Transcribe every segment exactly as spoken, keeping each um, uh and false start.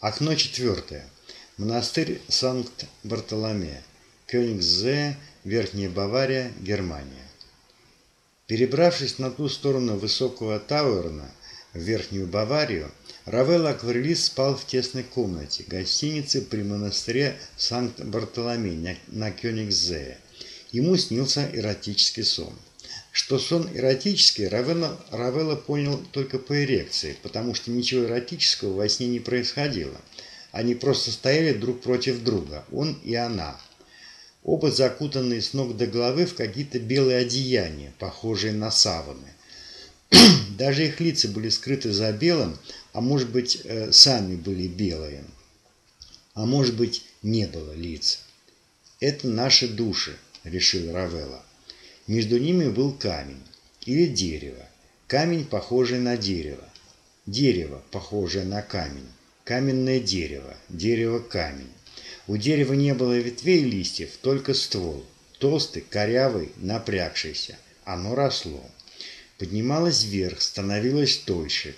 Окно четвертое. Монастырь Санкт-Бартоломея. Кёнигсзее, Верхняя Бавария, Германия. Перебравшись на ту сторону высокого Тауэрна, в Верхнюю Баварию, Равелла-акварелист спал в тесной комнате гостиницы при монастыре Санкт-Бартоломей на Кёнигсзее. Ему снился эротический сон. Что сон эротический, Равелла, Равелла понял только по эрекции, потому что ничего эротического во сне не происходило. Они просто стояли друг против друга, он и она. Оба закутанные с ног до головы в какие-то белые одеяния, похожие на саваны. Даже их лица были скрыты за белым, а может быть, сами были белые, а может быть, не было лиц. «Это наши души», — решил Равелла. Между ними был камень или дерево. Камень, похожий на дерево. Дерево, похожее на камень. Каменное дерево. Дерево-камень. У дерева не было ветвей и листьев, только ствол. Толстый, корявый, напрягшийся. Оно росло. Поднималось вверх, становилось тольше,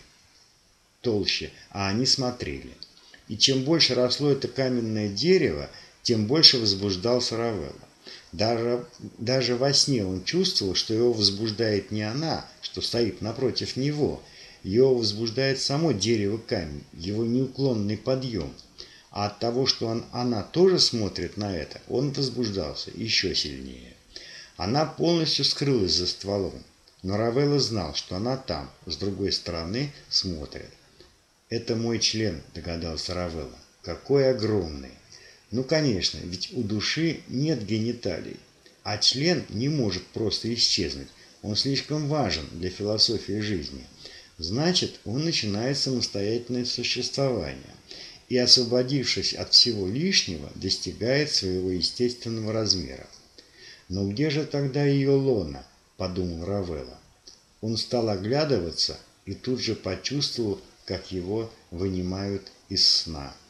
толще, а они смотрели. И чем больше росло это каменное дерево, тем больше возбуждался Равелла. Даже, даже во сне он чувствовал, что его возбуждает не она, что стоит напротив него. Его возбуждает само дерево-камень, его неуклонный подъем. А от того, что он, она тоже смотрит на это, он возбуждался еще сильнее. Она полностью скрылась за стволом, но Равелла знал, что она там, с другой стороны, смотрит. «Это мой член», — догадался Равелла. «Какой огромный!» Ну, конечно, ведь у души нет гениталий, а член не может просто исчезнуть, он слишком важен для философии жизни. Значит, он начинает самостоятельное существование и, освободившись от всего лишнего, достигает своего естественного размера. «Но где же тогда ее лона?» – подумал Равелла. Он стал оглядываться и тут же почувствовал, как его вынимают из сна.